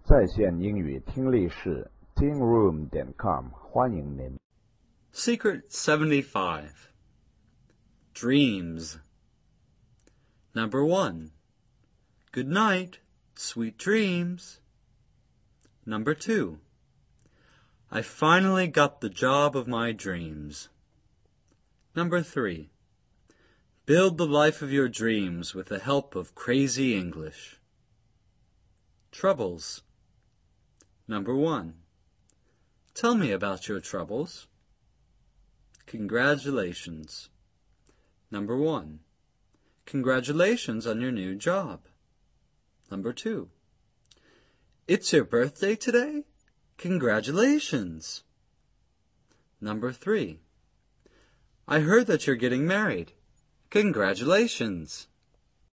在线英语听力室 tingroom.com 欢迎您。 Secret 75. Dreams. Number 1. Good night, sweet dreams. Number 2. I finally got the job of my dreams. Number 3. Build the life of your dreams with the help of crazy English. Troubles. Number 1. Tell me about your troubles. Congratulations. Number 1. Congratulations on your new job. Number 2. It's your birthday today? Congratulations. Number 3. I heard that you're getting married. Congratulations.